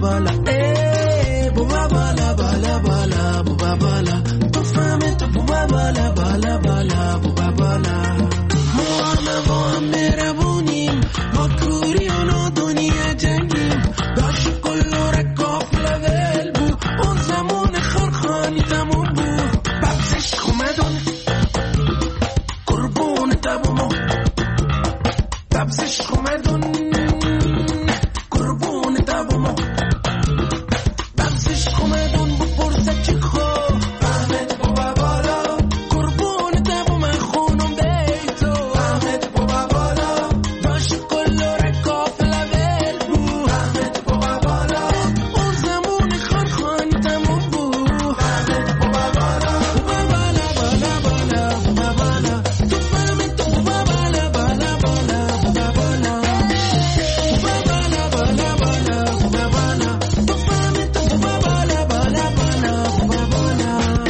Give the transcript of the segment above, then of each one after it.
بالا بوبا بالا بالا بالا بوبا بالا تو فهمی تو بوبا بالا بالا بالا بوبا بالا ما هم مهربونیم با کوری و نادونی جنگیم داشت کلو رکاف لول بو اون زمان خرخانی تموم بو ببزش خومدون قربون تبومو ببزش خومدون قربون تبومو ببزش خومدون بپرسه چی خواه احمد بابا بالا قربون تبوم خونم بیتو احمد بابا بالا داشت کلو رکاف لول بو احمد بابا بالا اون زمان خرخانی تموم بو احمد بابا بالا بابا بالا بالا بالا بابا بالا تو فهمی تو بابا بالا بالا بالا بابا بالا بابا بالا بالا بالا بابا بالا تو فهمی تو بابا بالا بالا بالا بابا بالا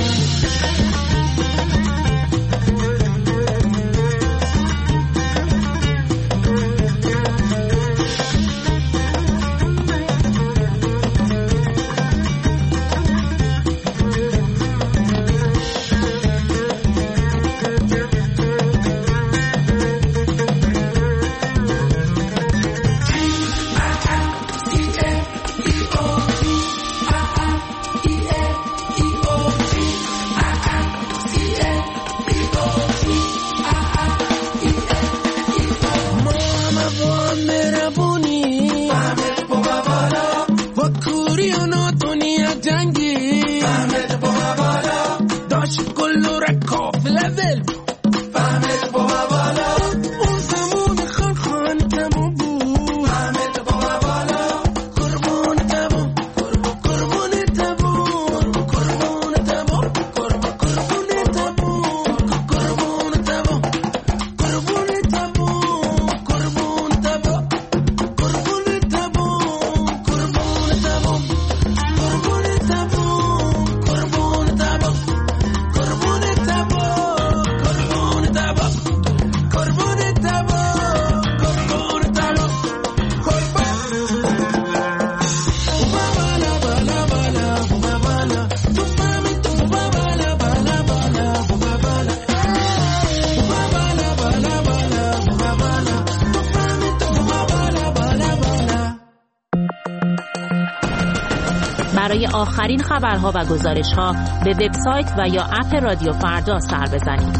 برای آخرین خبرها و گزارش‌ها به وبسایت و یا اپ رادیو فردا سر بزنید.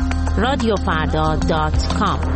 radiofarda.com.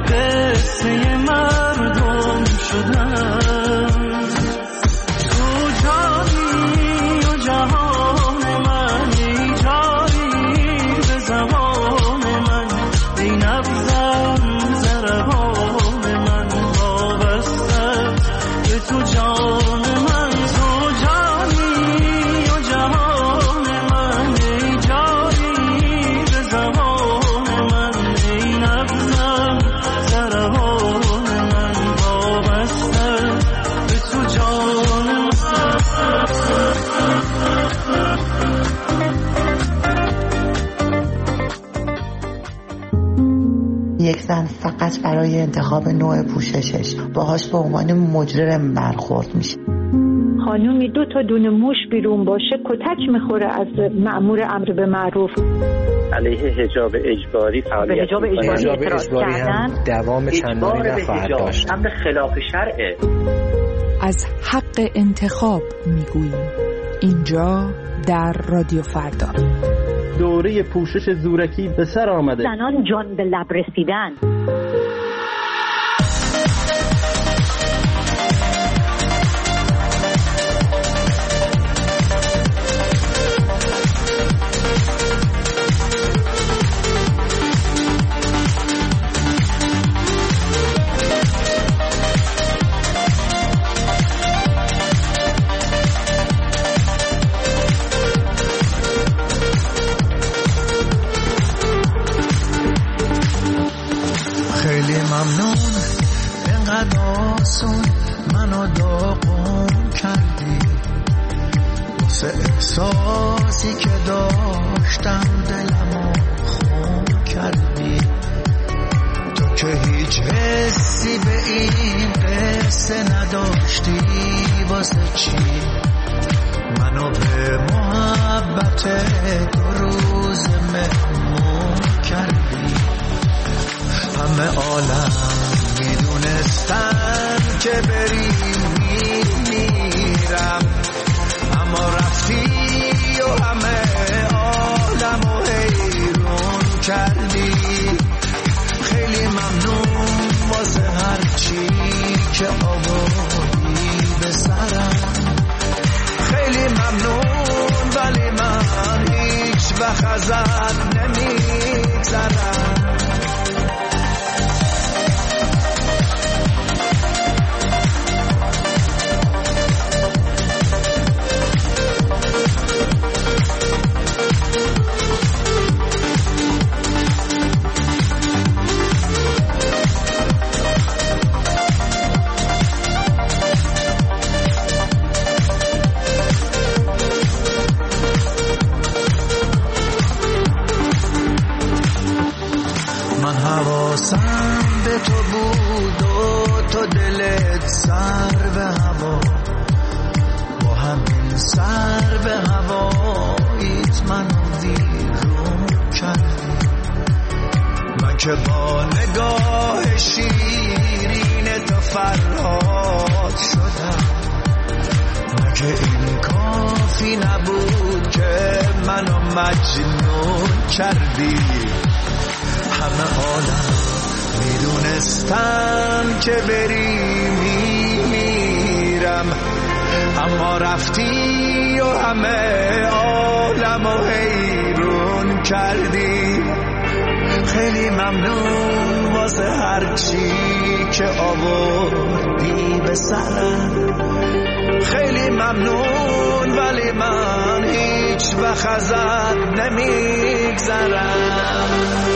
قصه مردم شدن تو زن فقط برای انتخاب نوع پوششش باهاش به عنوان مجرم برخورد میشه. خانومی 2 تا دونه موش بیرون باشه کتک میخوره از مأمور امر به معروف. علیه حجاب اجباری فعالیت حجاب اجباری هم دوام چندانی نخواهد داشت. امر خلاف شرعه. از حق انتخاب میگوییم اینجا در رادیو فردا. دوره پوشش زورکی به سر آمده. زنان جان به لب رسیدن. احساسی که داشتم دلمو خون کردی. تو که هیچ حسی به این قصه نداشتی، واسه چی منو به محبت 2 روز مهمون کردی؟ همه عالم میدونستن که بری میرم، اما رفتی و همه عالمو حیرون کردی. خیلی ممنون واسه هر چی که آوردی به سرم، خیلی ممنون ولی من هیچ وقت ازت نمیگذرم. حواسم به تو بود و تو دلت سر به هوا، با همین سر به هواییت منو ویرون کردی. من که با نگاه شیرین تو فرهاد شدم، مگه این کافی نبود که منو مجنون کردی؟ همه عالم میدونستم که بری میرم، اما رفتی و همه عالمو حیرون کردی. خیلی ممنون واسه هر چی که آوردی به سرم، خیلی ممنون ولی من هیچ وقت ازت نمیگذرم.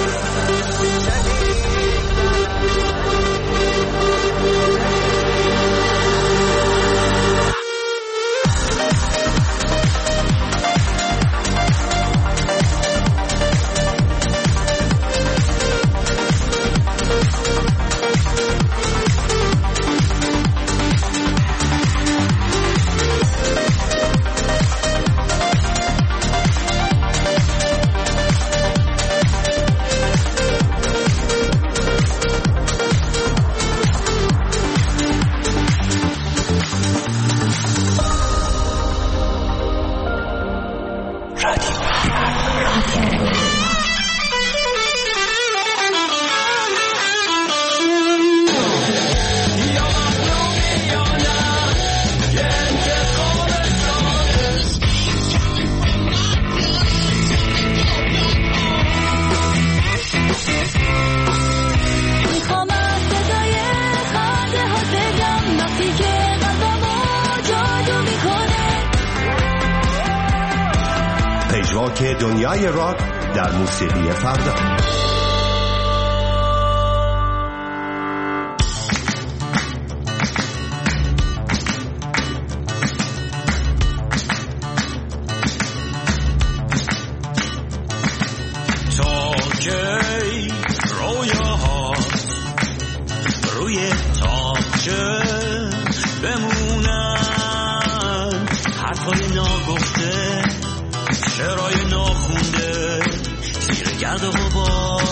پژواک دنیای راک در موسیقی فردا. تا کی رویاها حرفای ناگفته، شعرهای ناخونده، زیر گرد و غبار.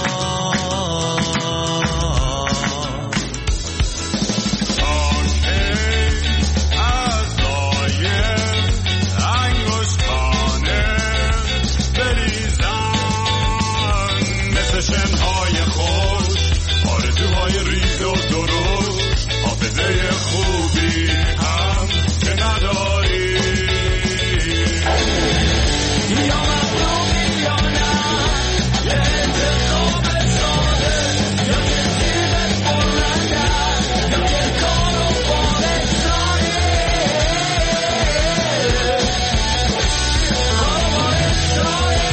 شنهای خوش، آرزوهای ریز و درشت، حافظه خوبی هم که نداری. یا مظلومی یا نه، یه انتخاب ساده، یا که تیرت برنده، یا که کار و بارت داری. کار و بارت داری.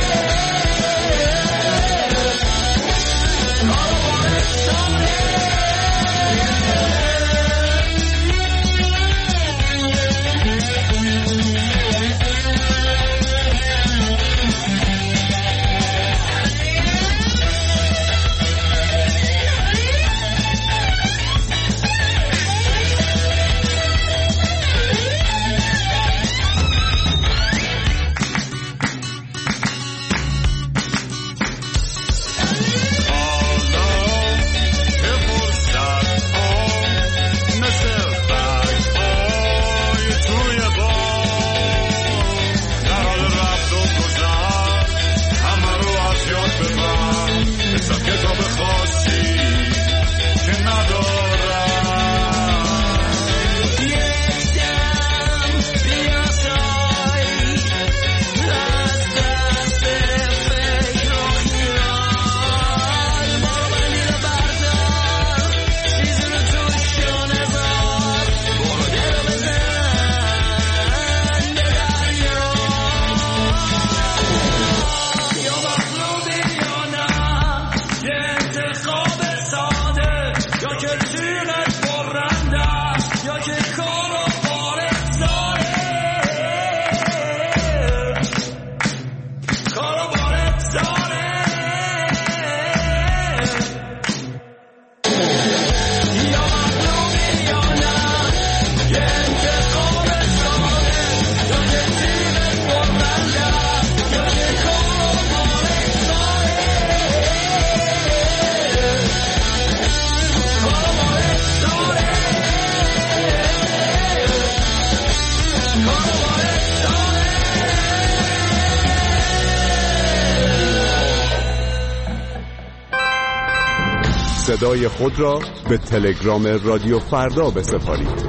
صدای خود را به تلگرام رادیو فردا بسپارید.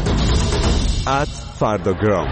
@فرداگرام.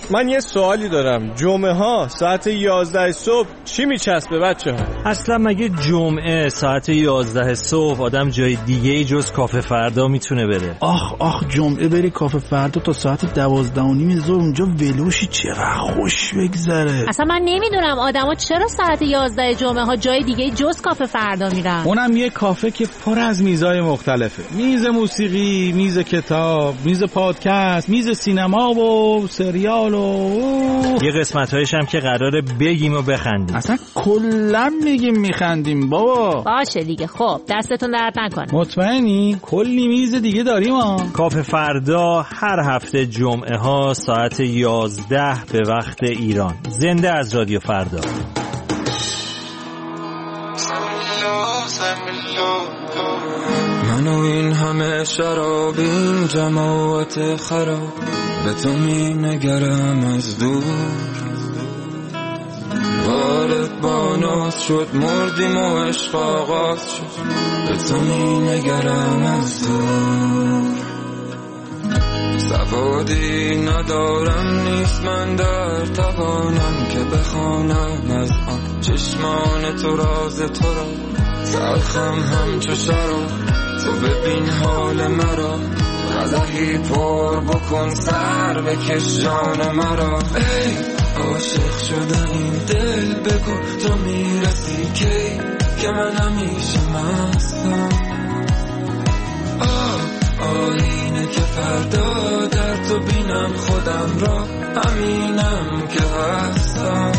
من یه سوالی دارم. جمعه ها ساعت 11 صبح چی میچسبه بچه ها؟ اصلا مگه جمعه ساعت 11 صبح آدم جای دیگه جز کافه فردا میتونه بره؟ آخ جمعه بری کافه فردا تا ساعت 12:30 ظهر اونجا ولوشی چقدر خوش بگذره. اصلا من نمیدونم آدما چرا ساعت 11 جمعه ها جای دیگه جز کافه فردا میرن. اونم یه کافه که پر از میزای مختلفه. میز موسیقی، میز کتاب، میز پادکست، میز سینما و سریال و یه قسمت‌هایش هم که قراره بگیم و بخندیم. اصلا کلا میگیم میخندیم بابا. باشه دیگه. خب دستتون درد نکنه. مطمئنی؟ کلی میز دیگه داریم ها. کافه فردا هر هفته جمعه ها ساعت 11 به وقت ایران. زنده از رادیو فردا. من و این همه شراب، این جماعت خراب، به تو می نگرم از دور. وارد با ناز شد، مردیم و عشق آغاز شد، به تو می نگرم از دور. سوادی ندارم، نیست من در توانم که بخوانم از آن چشمان تو راز تو را. تلخم همچو شراب، تو ببین حال مرا، قدحی پر بکن سر بکش جان مرا. ای عاشق شده این دل، بگو تو میرسی کی که من همیشه مستم. آینه که فردا در تو بینم خودم را، همینم که هستم.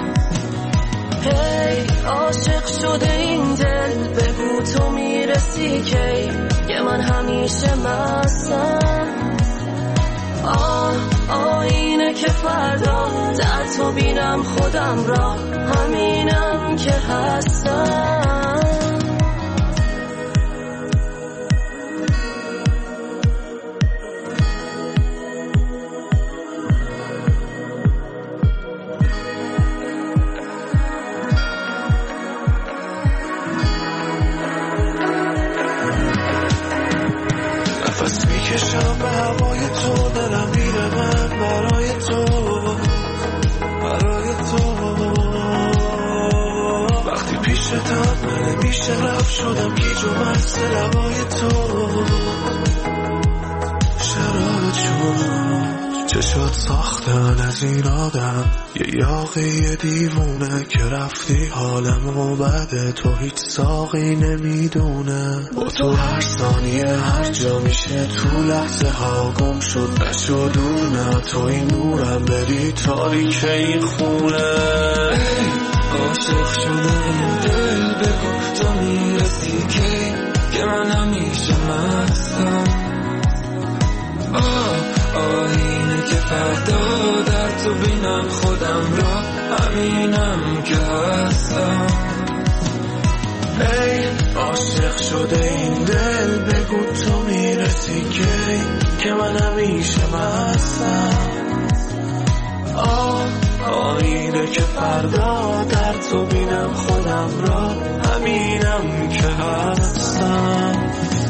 هی عاشق شده این دل، بگو تو میرسی کی که من همیشه مستم. آینه که فردا در تو بینم خودم را، همینم که هستم. میکشم به هوای تو، دلم میره من برای تو، برای تو. وقتی پیشتم من میشه رفت شدم گیج و مست لبای تو. شرارت شد چشات ساختن از این آدم، یه یاقی دیوونه که رفتی حالمو بده، تو هیچ ساقی نمیدونه. با تو هر ثانیه هر جا میشه، تو لحظه ها گم شد نشد دور. نه تو این نورم بری تاریک این خونه. ای عاشق شده این دل، بگو تو میرسی کی که من همیشه مستم. آینه که فردا در تو بینم خودم را، همینم که هستم. ای عاشق شده این دل، بگو تو میرسی کی که من همیشه مستم. آینه که فردا در تو بینم خودم را، همینم که هستم.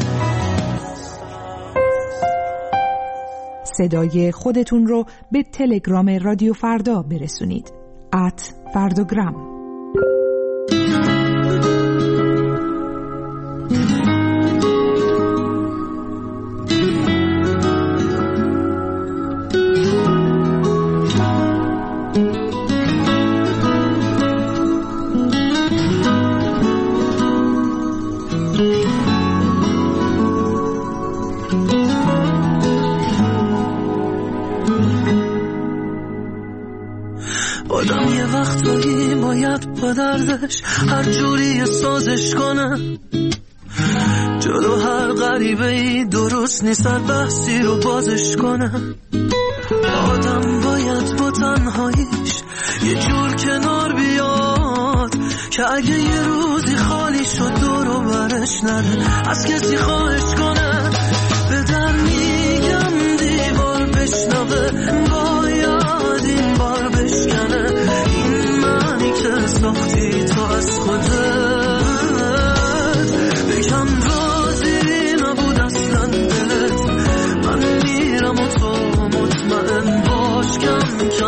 صدای خودتون رو به تلگرام رادیو فردا برسونید. @فرداگرام. آدم یه وقتایی باید با دردش هر جوری سازش کنه، جلو هر غریبه‌ای درست نیست هر بحثی رو بازش کنه. آدم باید با تنهاییش یه جور کنار بیاد که اگه یه روزی خالی شد دور و برش نده، از کسی خواهش کنه. به در میگم دیوار بشنوه، باید این بار بشکنه. این معنی که ساختی تو از خودت، بگم راضی نبود اصلا دلت. من میرم و تو مطمئن باش، کم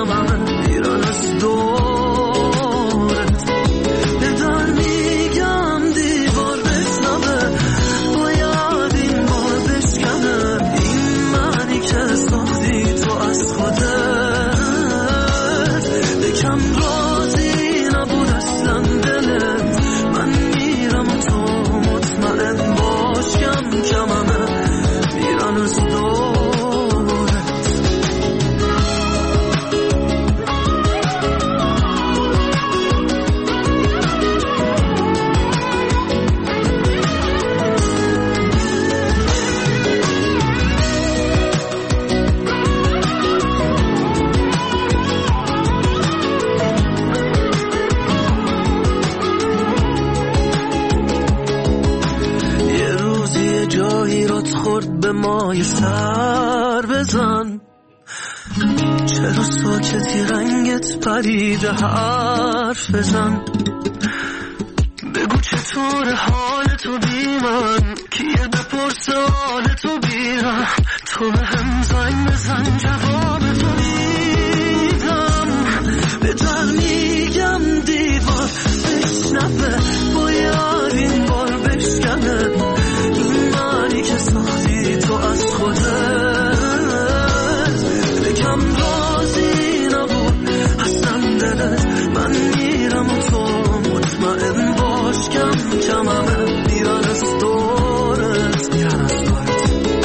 مایه سر بزن. چرا ساکتی رنگت پریده حرف بزن. بگو چطور حال تو بی من، کیه بپرس حال تو بیرم. تو به هم زنگ بزن جواب تو میدم. به در میگم دیوار بشنفه، باید این بار بشکنه. این معنی که ساختی تو از خودت. بگم راضی نبود اصلا دلت. من میرم و تو مطمئن باش کم کم همه میرن از دورت، میرن از دورت.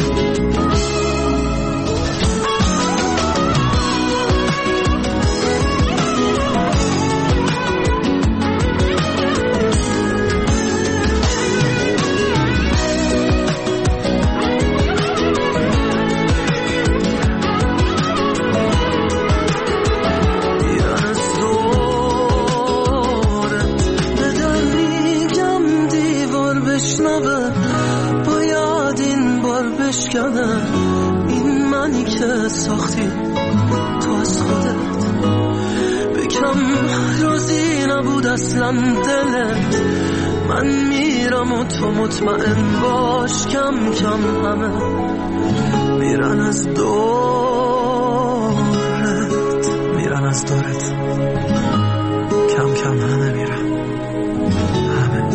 این منی که ساختی تو از خودت. بگم راضی نبود اصلا دلت. من میرم و تو مطمئن باش کم کم همه میرن از دورت، میرن از دورت. کم کم همه میرن، همه.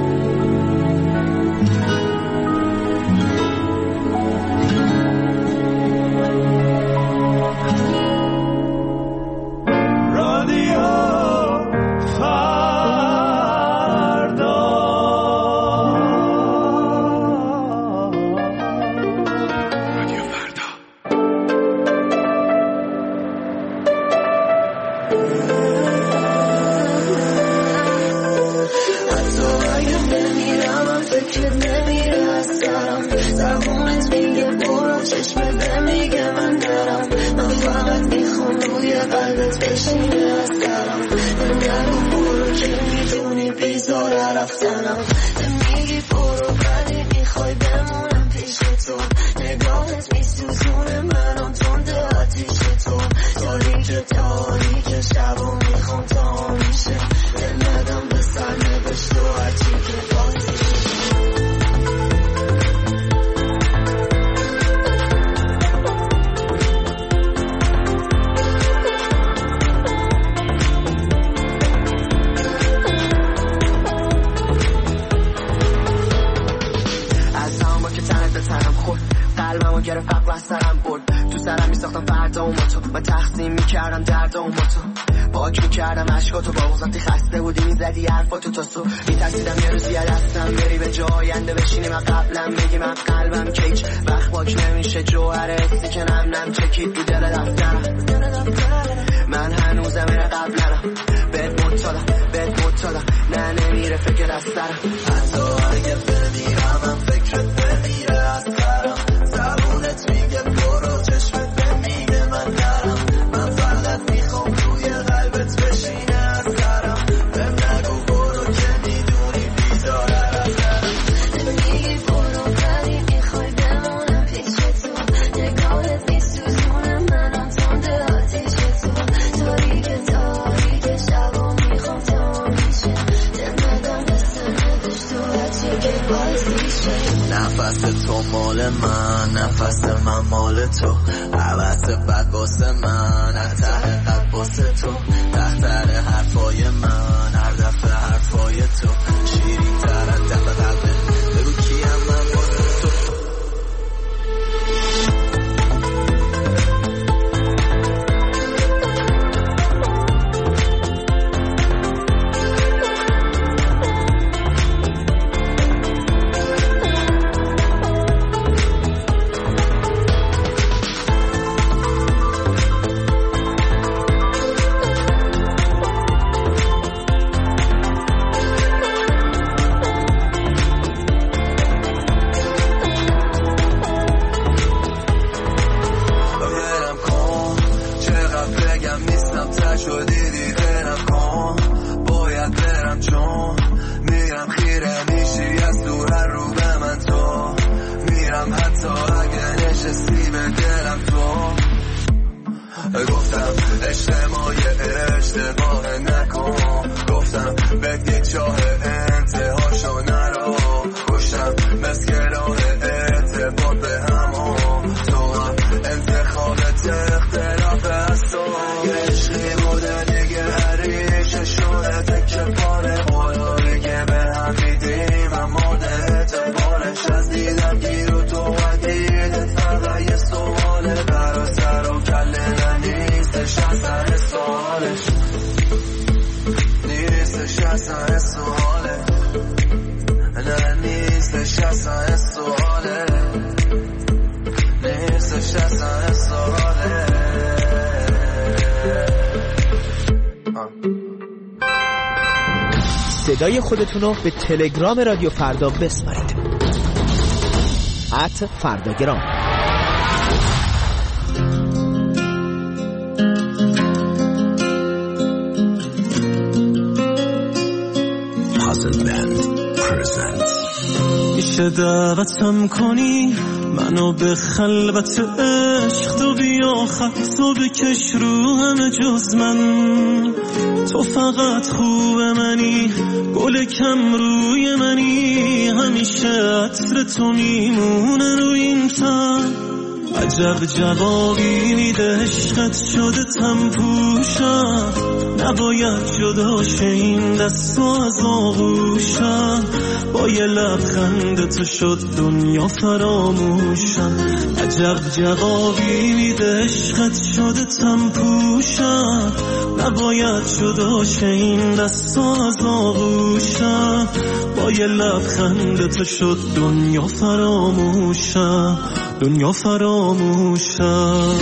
نفس تو مال من، نفس من مال تو. عوض بد واسه من، ته قد واسه تو. تحتر حرفای من، هر دفعه حرفای تو شیرین تر از دفعه قلبه. بگو کیم من واسه تو. میرم حتی نشستی به دلم تو. گفتم اجتماعی اشتباه نکن، گفتم بگی چاه انتهاشو نرو، گوشم مسکران اعتبار به همون، تو هم انتخابت اختلاف از تو. عشقی بوده دیگه هریشه شده تکه پاره، قلوبی که به هم دیدیم اما اعتبارش از دیدم گیر و تو و دیدت فقط یه سواله، برا سر و کله نیستش اصلا سوالش، نیستش اصلا سواله، نه نیستش اصلا سواله، نیستش اصلا سواله. صدای خودتون رو به تلگرام رادیو فردا بسپارید. @فرداگرام. Puzzle Band presents. میشه دعوتم کنی منو به خلوت عشق، تو بیا خطو بکش رو همه جز من، تو فقط خوب منی، گل کم روی منی، همیشه عطر تو میمونه روی این تن. عجب جوابی میده عشقت شده تم پوشم، نباید جدا شه این دست و از آغوشم، با یه لبخند تو شد دنیا فراموشم. عجب جوابی میده عشقت شده تم پوشم، نباید جدا شه این دست و از آغوشم، با یه لبخند تو شد دنیا فراموشم، دنیا فراموشم.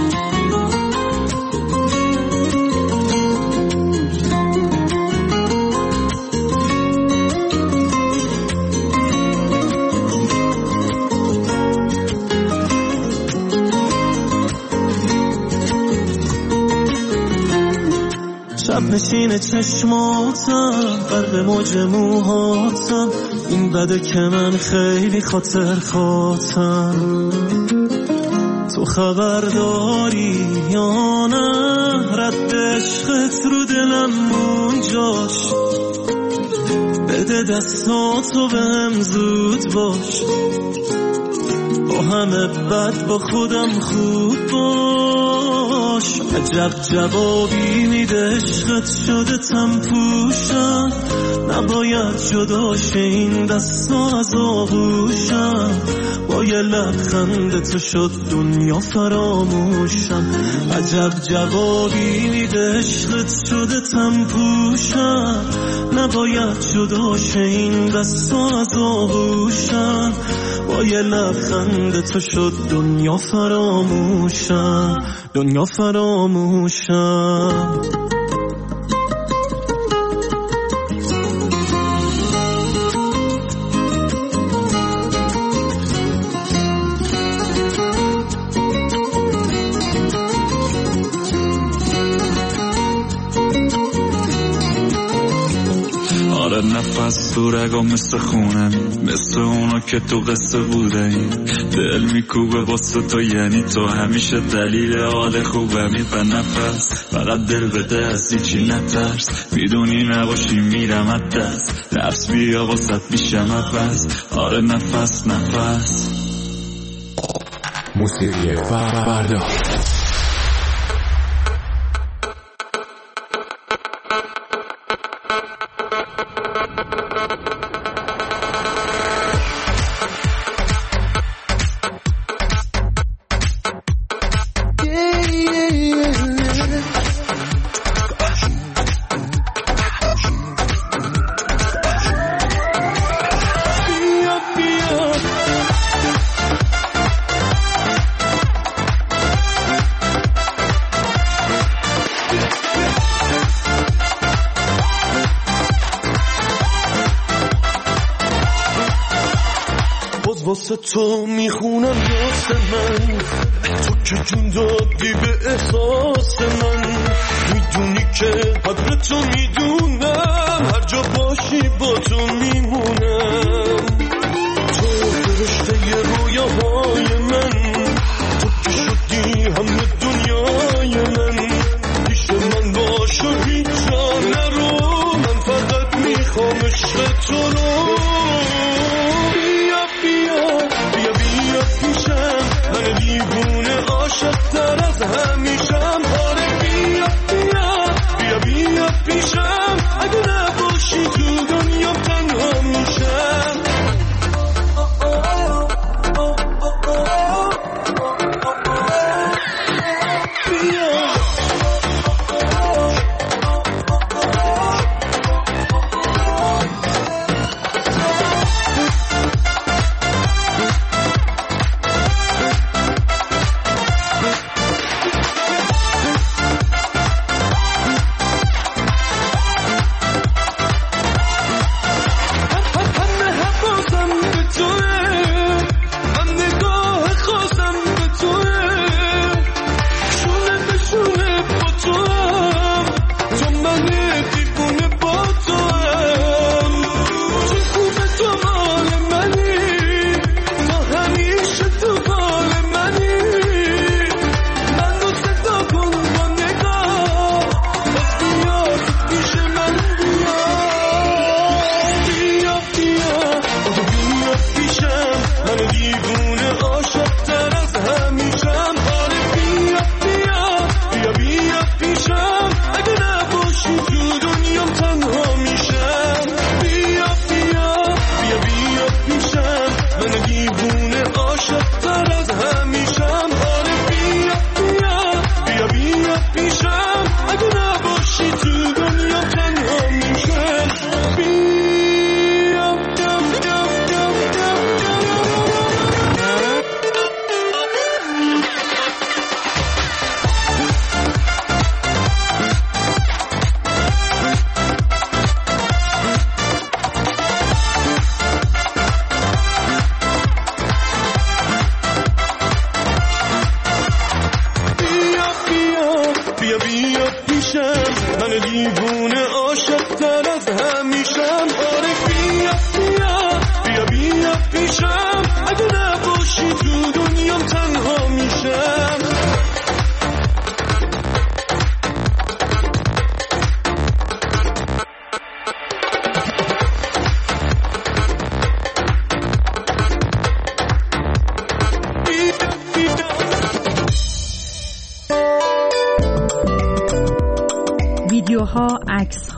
شب نشین چشماتم، غرق موج موهاتم، این بده که من خیلی خاطر خاطم. تو خبر داری یا نه رد عشقت رو دلم اونجاش، بده دستاتو بهم زود باش، با همه بد با خودم خوب باش. عجب جوابی میده عشقت شده تم پوشم، نباید جدا شه این دستا از آغوشم، با یه لبخند تو شد دنیا فراموشم. عجب جوابی میده عشقت شده تم پوشم، نباید جدا شه این دستا از آغوشم، با یه لبخند تو شد دنیا فراموشم، دنیا فراموشم. نفس تو رگا مثل خونه، مثل اونا که تو قصه بوده، دل میکوبه واسه تو، یعنی تو همیشه دلیل حال خوبمی. و نفس فقط دل بده از هیچی نترس، میدونی نباشی میرم از دست، درس بیا واسه میشم عوض. آره نفس نفس. موسیقی فردا. واسه تو میخونم راست من، تو که جون دادی به احساس من، میدونی که قدر تو میدونم، هر جا باشی با تو میمونم. تو فرشته رویاهای من،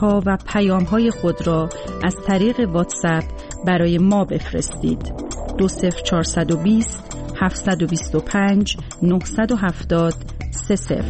ها و پیام های خود را از طریق واتساپ برای ما بفرستید. 20420 725 970 30.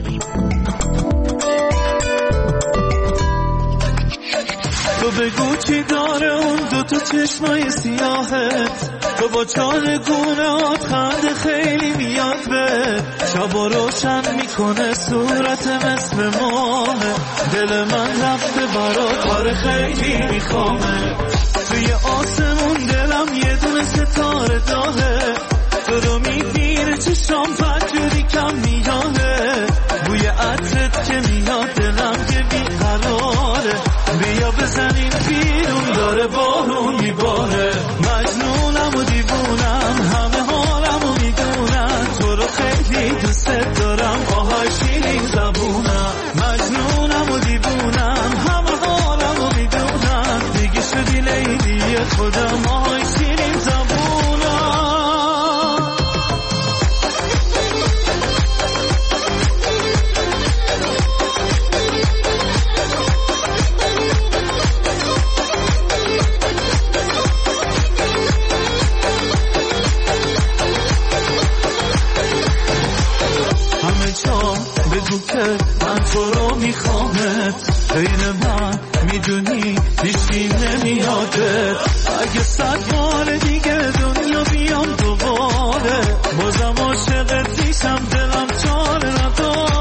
تو بگو چی داره اون دوتا چشمای سیاهت، تو با چارگونهات خنده خیلی میاد به شبا روشن میکنه صورت مثل ماهه، دل من رفته برات کار خیلی میخوامه، توی آسمون دلم یه دونه ستاره داغه، تو رو میبینه چشام فجوری کم میانه، بوی عطرت که میاد دلم که بیقراره، بیا بزنیم بیرون داره بارون میباره، مجنونم و دیوونم همه حالم و میدونم، تو رو خیلی دوست دارم آهای شیرین زبونم، مجنونم و دیوونم همه حالم و میدونم، دیگه شدی لیلی خودم آهای شیرین زبونم. بگو که من تو رو میخوامت، بین من میدونی هیچی نمیادت، اگه 100 بار دیگه دنیا بیام دوباره بازم عاشقت نیستم، دلم چاره نداره.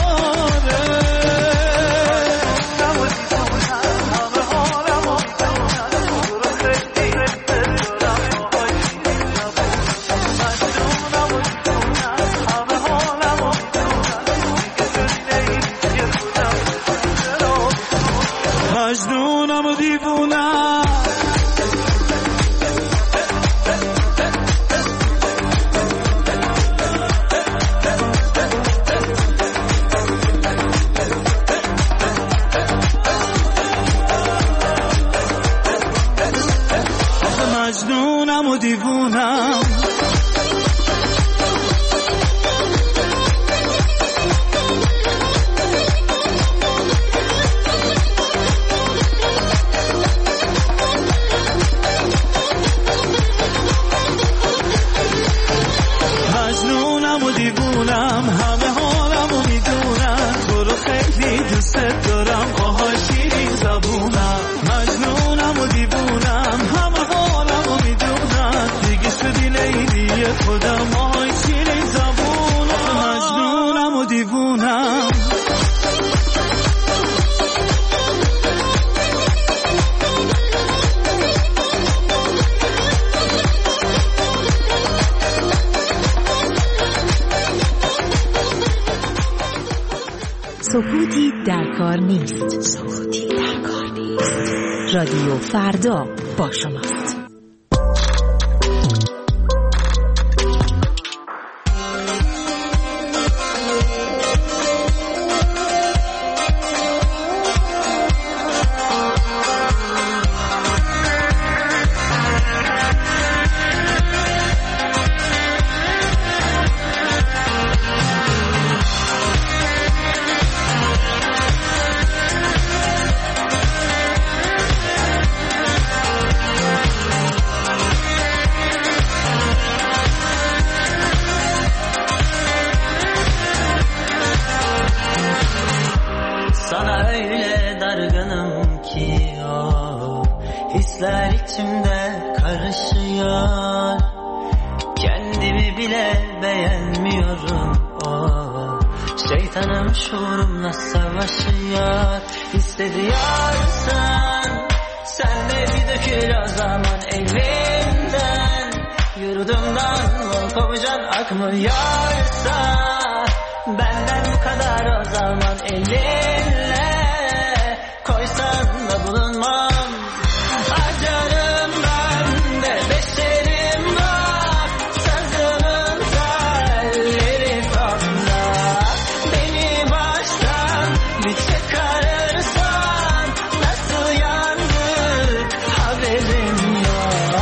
مجنونم و دیوونم مجنونم و دیوونم همه حالم و میدونم، تو رو خیلی دوست دارم آهای شیرین زبونم، مجنونم و دیوونم همه حالم و میدونم، دیگه شدی لیلی خودم آهای شیرین زبونم، مجنونم و دیوونم. سکوتی در کار نیست. سکوتی در کار نیست. رادیو فردا با شماست. Hisler içimde karışıyor, kendimi bile beğenmiyorum. Oh, şeytanım şuurumla savaşıyor. Hissediyorsan sen de bir dökül o zaman elimden, yurdumdan kopacaksın akmıyorsa, benden bu kadar o zaman elinle koysan da bulunmam. Acarım ben de beşerim var, sazımın telleri topla, beni baştan bir çıkarırsan nasıl yandık haberim yok.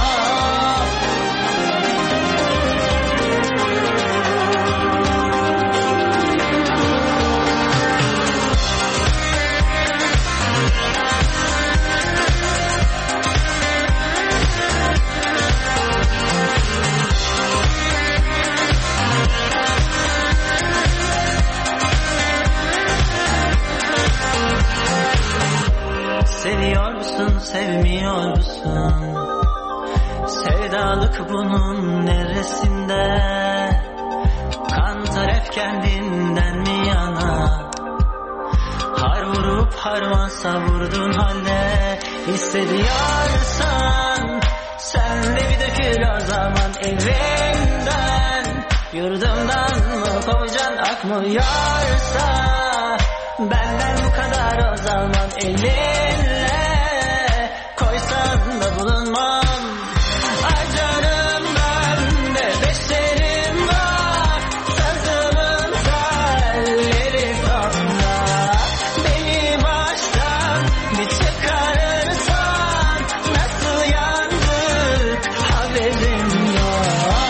bilmiyorsun. Sevdalık bunun neresinde? Kantar hep kendinden mi yana? Har vurup harman savurdun halde. Hissediyorsan sen de bir dökül o zaman evinden. Yurdumdan mı kovacan akmıyorsa benden bu kadar o zaman elinle koysan da bulunmam. Acarım ben de beşerim var, sazımın telleri sonda. Beni baştan bir çıkarırsan nasıl yandık haberim yok.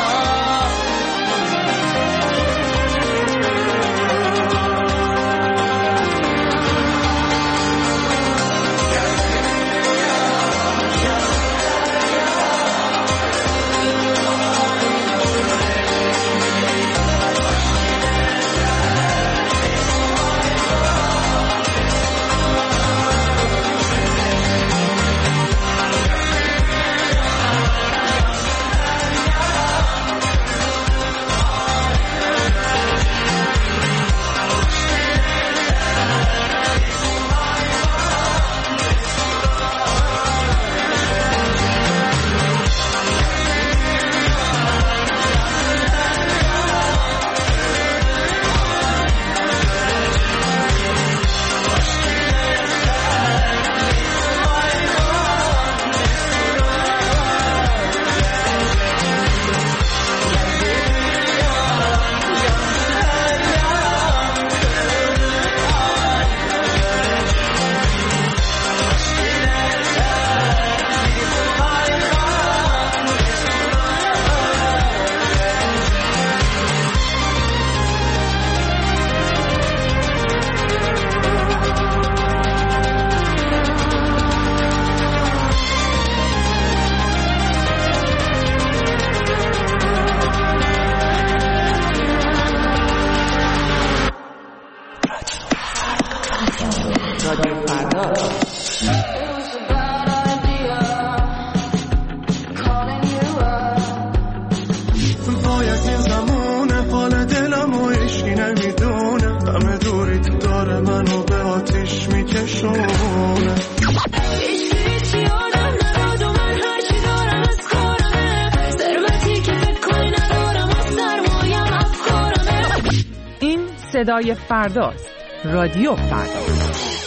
صدای فرداست. رادیو فردا.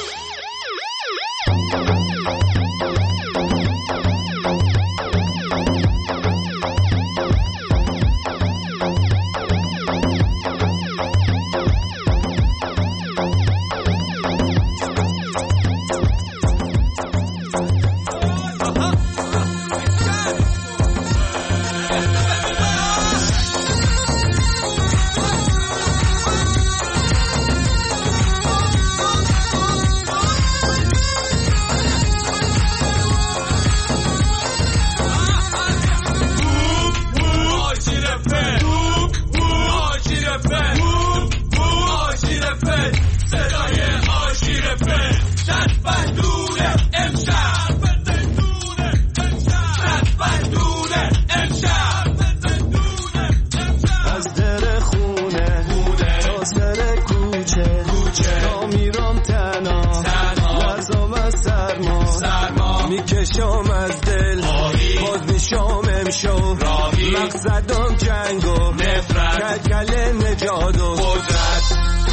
میکشم از دل باز میشم امشو مقصدم جنگ و نفرت کل نجات و قدرت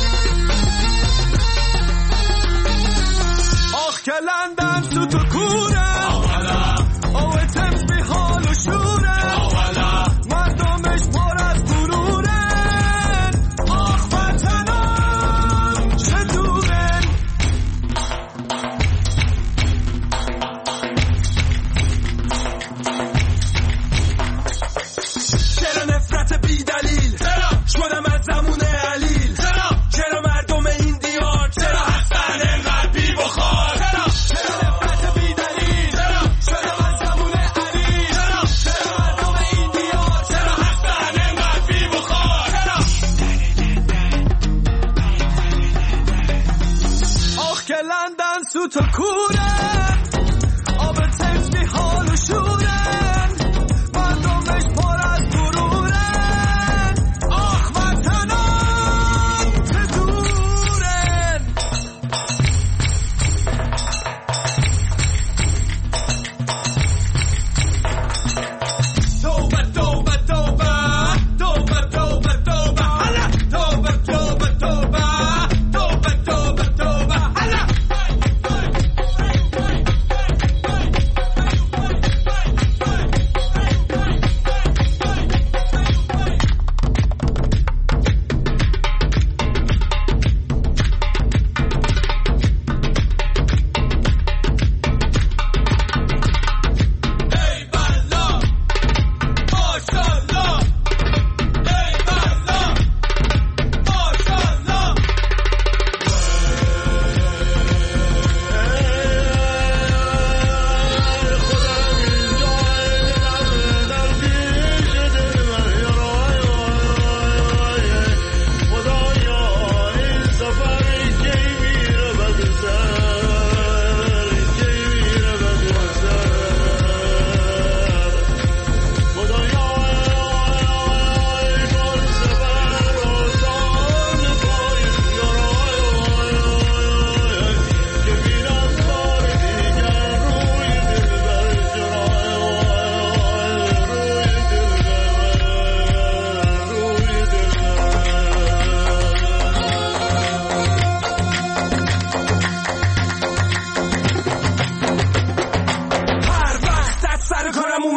آخ کلندن تو کورم او تمس بی حال و شورم مردمش پر از غرورن آخ وطنم چطورن چرا نفرت بی دلیل شدم از زمون علیل چرا مردم این دیار چرا هستن انقدر بی بخار چرا نفرت بی دلیل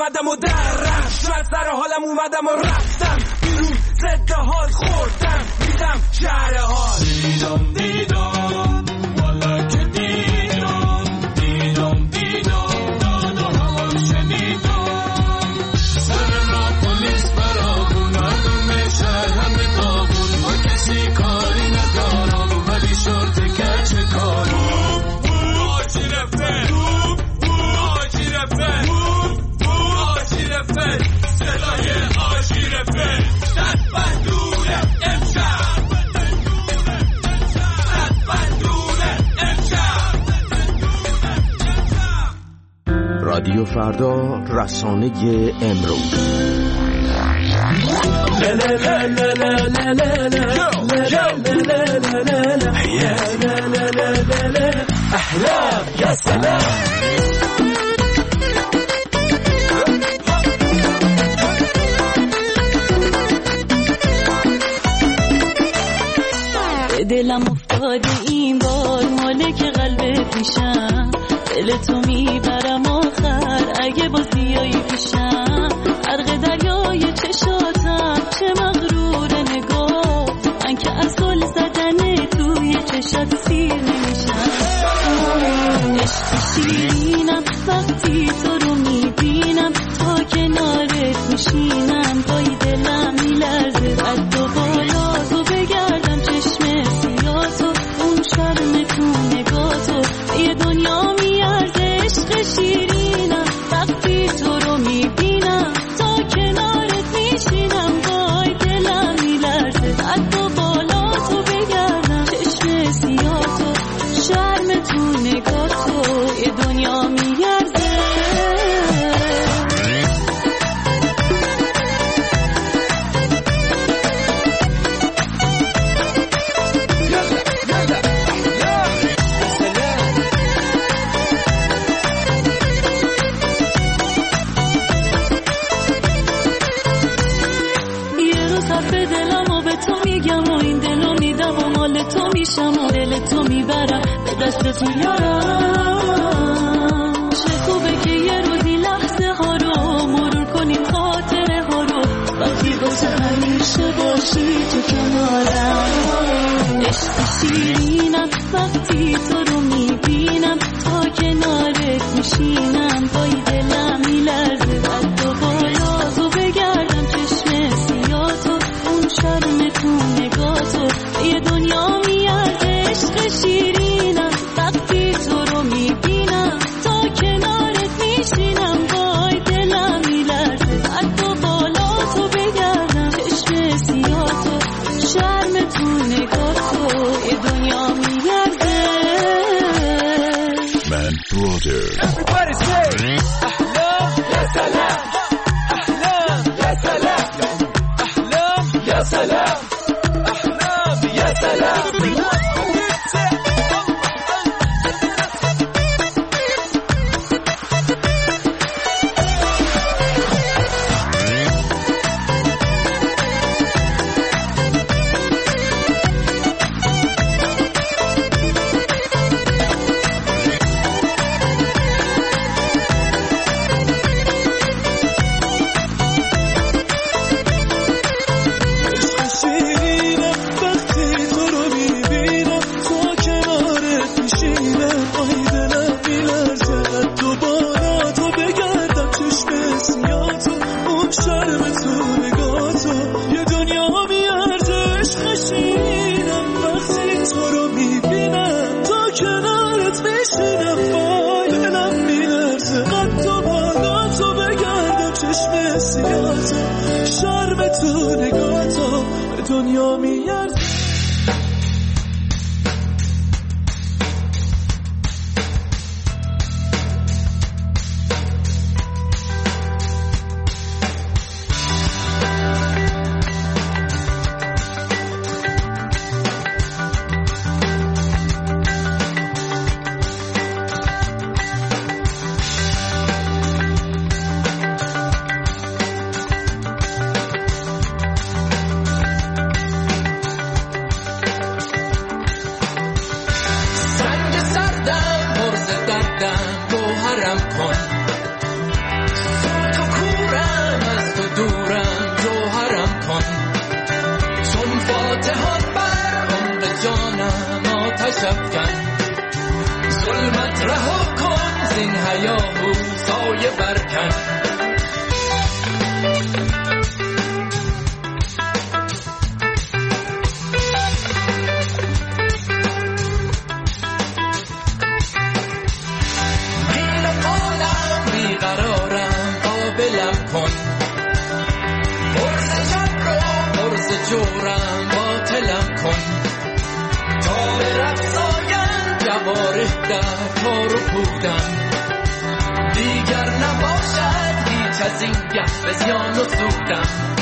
اومدم و در رفت شاید سر حالم اومدم و رفتم بیرون ضد حال خوردم دیدم شهر حال دیدم دیدم والا که دیدم دیدم دیدم داد و هوا شنیدم سر را پلیس برامون مردم شهر همه داغون با کسی کاری ندارم ولی شرط کچه کارم آجی رفت آجی رفت آجی رفت صدای آجی رفت دست بندونه امشب دست بندونه امشب. رادیو فردا، رسانه امروز. احلام یا سلام دلم افتاده این بار مالک قلب پیشم دل تو میبرم آخر اگه باز بیایی پیشم غرق دریای چشاتم چه مغرور نگاه من که از گل زدن توی چشات سیر نمیشم عشق شیرینم وقتی تو رو میبینم تا کنارت میشینم پای دلم میلرزه قد و بالا تو بگردم چشم سیاتو اون شرم تو نگاتو یه دنیا میارزه عشق شیرینم وقتی تو رو میبینم تا کنارت میشینم پای دلم میلرزه قد و بالا تو بگردم چشم سیاتو شرم تو نگاتو یه دنیا میارزه تو میبرم به دستت میارم چه خوبه که یه روزی لحظه ها رو مرور کنیم خاطره ها رو وقتی واسه همیشه باشی تو کنارم عشق شیرینم وقتی تو رو میبینم تا کنارت میشینم پای دلم میلرزه قد و بالا تو بگردم چشم سیاتو اون شرم تو نگاتو یه دنیا میارزه عشق شیرینم وقتی تو رو میبینم تا کنارت میشینم وای دلم میلرزه قد و بالا تو بگردم چشم سیاتو شرم تو نگاتو یه دنیا میارزه من برادر Everybody say احلام یا سلام احلام یا سلام احلام یا سلام احلام یا سلام دنیا میارزه بیفکن ظلمت رها کن زین هیاهو سایه برکن جورم باطلم کن تا به رفضایم جواره در کار و پودم دیگر نباشد هیچ از این گه به زیان و سودم